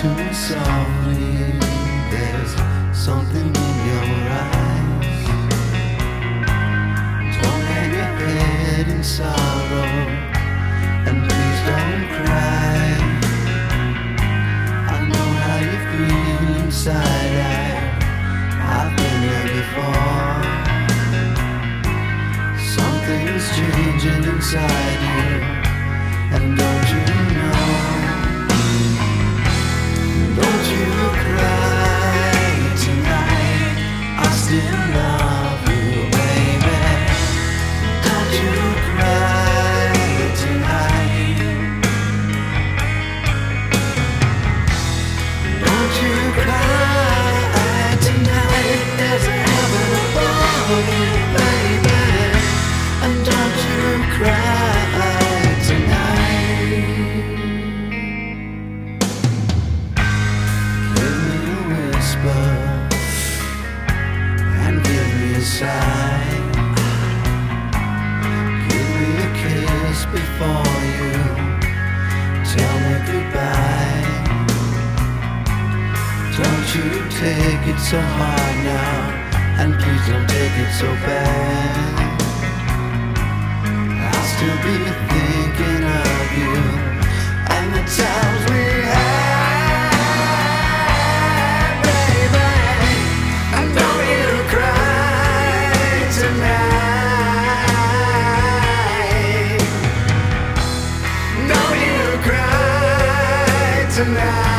to me softly. There's something in your eyes. Don't hang your head in sorrow, and please don't cry. I know how you feel inside. I've been there before. Something's changing inside you, and don't you know? Don't you cry tonight, I still love you, baby. Don't you cry tonight. Don't you cry tonight. There's a heaven above you, baby. And don't you cry tonight. Give me a whisper and give me a sigh. Give me a kiss before you tell me goodbye. Don't you take it so hard now, and please don't take it so bad. I'll still be thinking of you and the times we had, baby. And don't you cry tonight. Don't you cry tonight.